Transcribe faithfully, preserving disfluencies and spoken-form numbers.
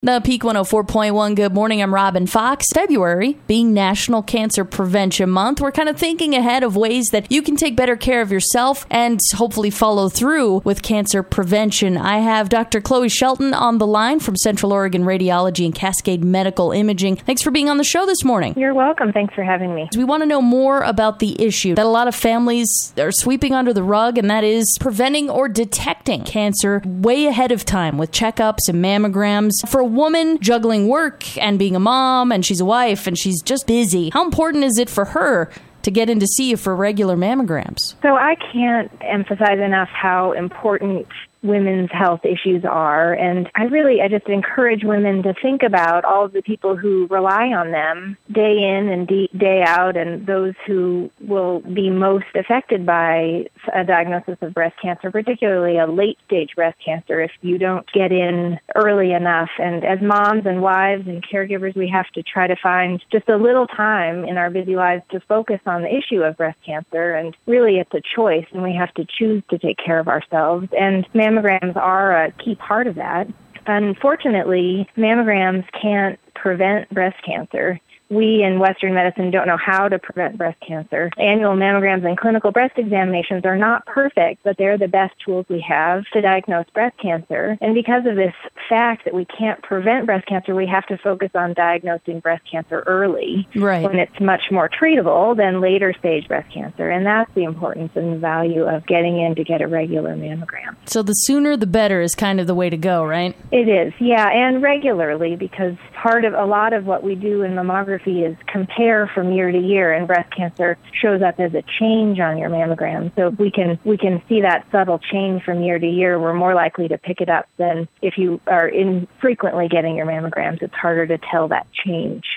The Peak one oh four point one, good morning, I'm Robin Fox. February, being National Cancer Prevention Month, we're kind of thinking ahead of ways that you can take better care of yourself and hopefully follow through with cancer prevention. I have Doctor Chloe Shelton on the line from Central Oregon Radiology and Cascade Medical Imaging. Thanks for being on the show this morning. You're welcome. Thanks for having me. We want to know more about the issue that a lot of families are sweeping under the rug, and that is preventing or detecting cancer way ahead of time with checkups and mammograms. For woman juggling work and being a mom, and she's a wife and she's just busy, how important is it for her to get in to see you for regular mammograms? So I can't emphasize enough how important women's health issues are, and I really, I just encourage women to think about all of the people who rely on them day in and day out, and those who will be most affected by a diagnosis of breast cancer, particularly a late-stage breast cancer, if you don't get in early enough. And as moms and wives and caregivers, we have to try to find just a little time in our busy lives to focus on the issue of breast cancer, and really it's a choice, and we have to choose to take care of ourselves. And mammograms are a key part of that. Unfortunately, mammograms can't prevent breast cancer. We in Western medicine don't know how to prevent breast cancer. Annual mammograms and clinical breast examinations are not perfect, but they're the best tools we have to diagnose breast cancer. And because of this fact that we can't prevent breast cancer, we have to focus on diagnosing breast cancer early, right, when it's much more treatable than later stage breast cancer. And that's the importance and the value of getting in to get a regular mammogram. So the sooner the better is kind of the way to go, right? It is, yeah, and regularly, because part of a lot of what we do in mammography is compare from year to year, and breast cancer shows up as a change on your mammogram. So if we can we can see that subtle change from year to year, we're more likely to pick it up than if you are infrequently getting your mammograms. It's harder to tell that change.